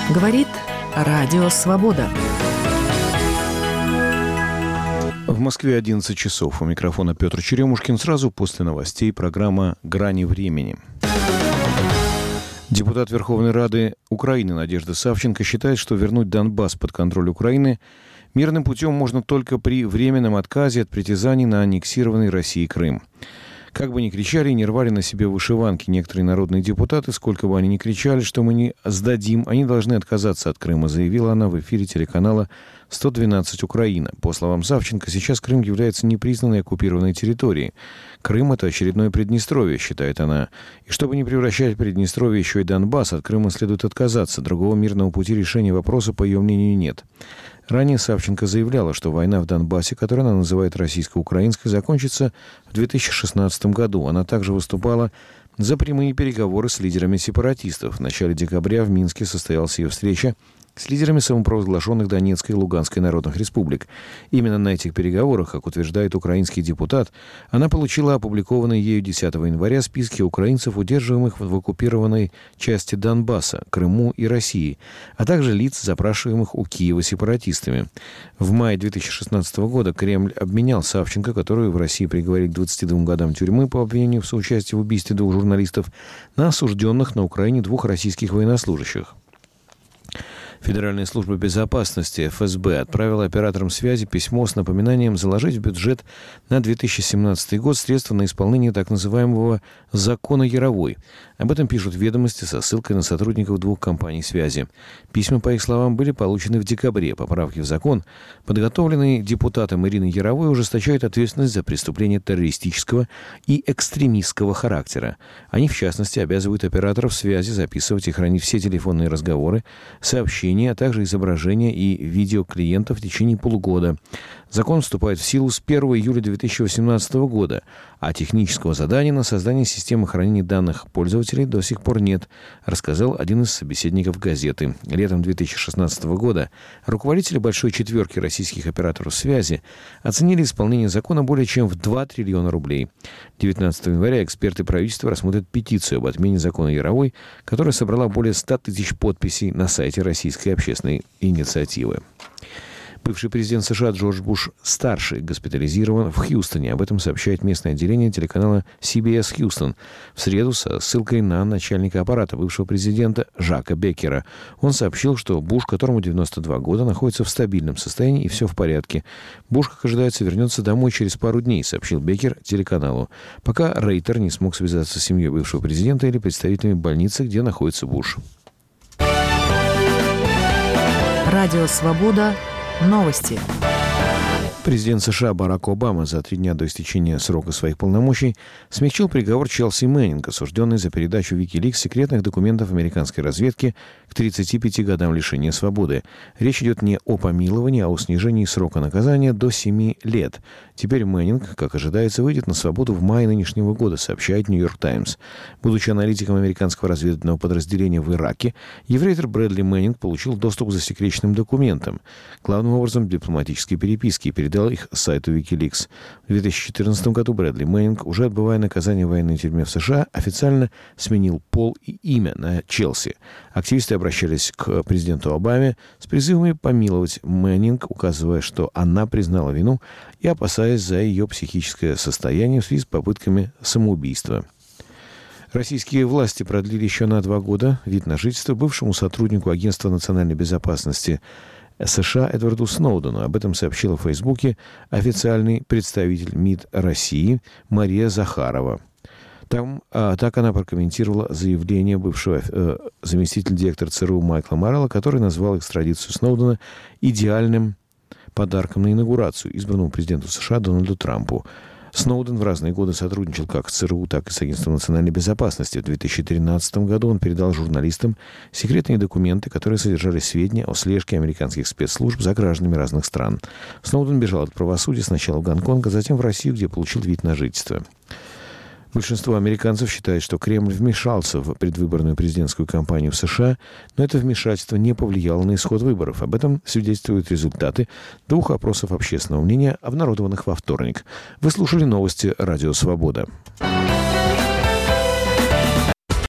Говорит Радио Свобода. В Москве 11 часов. У микрофона Петр Черемушкин. Сразу после новостей программа «Грани времени». Депутат Верховной Рады Украины Надежда Савченко считает, что вернуть Донбасс под контроль Украины мирным путем можно только при временном отказе от притязаний на аннексированный Россией Крым. Как бы ни кричали и не рвали на себе вышиванки некоторые народные депутаты, сколько бы они ни кричали, что мы не сдадим, они должны отказаться от Крыма, заявила она в эфире телеканала 112 Украина. По словам Савченко, сейчас Крым является непризнанной оккупированной территорией. Крым – это очередное Приднестровье, считает она. И чтобы не превращать Приднестровье еще и Донбасс, от Крыма следует отказаться. Другого мирного пути решения вопроса, по ее мнению, нет. Ранее Савченко заявляла, что война в Донбассе, которую она называет российско-украинской, закончится в 2016 году. Она также выступала за прямые переговоры с лидерами сепаратистов. В начале декабря в Минске состоялась ее встреча с лидерами самопровозглашенных Донецкой и Луганской народных республик. Именно на этих переговорах, как утверждает украинский депутат, она получила опубликованные ею 10 января списки украинцев, удерживаемых в оккупированной части Донбасса, Крыму и России, а также лиц, запрашиваемых у Киева сепаратистами. В мае 2016 года Кремль обменял Савченко, которую в России приговорили к 22 годам тюрьмы по обвинению в соучастии в убийстве 2 журналистов, на осужденных на Украине 2 российских военнослужащих. Федеральная служба безопасности ФСБ отправила операторам связи письмо с напоминанием заложить в бюджет на 2017 год средства на исполнение так называемого «закона Яровой». Об этом пишут «Ведомости» со ссылкой на сотрудников 2 компаний связи. Письма, по их словам, были получены в декабре. Поправки в закон, подготовленные депутатом Ириной Яровой, ужесточают ответственность за преступления террористического и экстремистского характера. Они, в частности, обязывают операторов связи записывать и хранить все телефонные разговоры, сообщения, а также изображения и видео клиентов в течение полугода. Закон вступает в силу с 1 июля 2018 года, а технического задания на создание системы хранения данных пользователей до сих пор нет, рассказал один из собеседников газеты. Летом 2016 года руководители большой четверки российских операторов связи оценили исполнение закона более чем в 2 триллиона рублей. 19 января эксперты правительства рассмотрят петицию об отмене закона Яровой, которая собрала более 100 тысяч подписей на сайте Российской общественной инициативы. Бывший президент США Джордж Буш-старший госпитализирован в Хьюстоне. Об этом сообщает местное отделение телеканала CBS Хьюстон в среду со ссылкой на начальника аппарата бывшего президента Жака Беккера. Он сообщил, что Буш, которому 92 года, находится в стабильном состоянии и все в порядке. Буш, как ожидается, вернется домой через пару дней, сообщил Беккер телеканалу, пока Рейтер не смог связаться с семьей бывшего президента или представителями больницы, где находится Буш. Радио «Свобода». Новости. Президент США Барак Обама за 3 дня до истечения срока своих полномочий смягчил приговор Челси Мэннинг, осужденной за передачу WikiLeaks секретных документов американской разведки, к 35 годам лишения свободы. Речь идет не о помиловании, а о снижении срока наказания до 7 лет. Теперь Мэннинг, как ожидается, выйдет на свободу в мае нынешнего года, сообщает Нью-Йорк Таймс. Будучи аналитиком американского разведывательного подразделения в Ираке, ефрейтор Брэдли Мэннинг получил доступ к засекреченным документам, главным образом дипломатические переписки, и передал их сайту WikiLeaks. В 2014 году Брэдли Мэннинг, уже отбывая наказание в военной тюрьме в США, официально сменил пол и имя на Челси. Активисты обращались к президенту Обаме с призывами помиловать Мэннинг, указывая, что она признала вину и опасаясь за ее психическое состояние в связи с попытками самоубийства. Российские власти продлили еще на 2 года вид на жительство бывшему сотруднику Агентства национальной безопасности США Эдварду Сноудену. Об этом сообщила в Фейсбуке официальный представитель МИД России Мария Захарова. Так она прокомментировала заявление бывшего заместителя директора ЦРУ Майкла Моррелла, который назвал экстрадицию Сноудена идеальным подарком на инаугурацию избранному президенту США Дональду Трампу. Сноуден в разные годы сотрудничал как с ЦРУ, так и с Агентством национальной безопасности. В 2013 году он передал журналистам секретные документы, которые содержали сведения о слежке американских спецслужб за гражданами разных стран. Сноуден бежал от правосудия сначала в Гонконг, а затем в Россию, где получил вид на жительство. Большинство американцев считает, что Кремль вмешался в предвыборную президентскую кампанию в США, но это вмешательство не повлияло на исход выборов. Об этом свидетельствуют результаты 2 опросов общественного мнения, обнародованных во вторник. Вы слушали новости «Радио Свобода».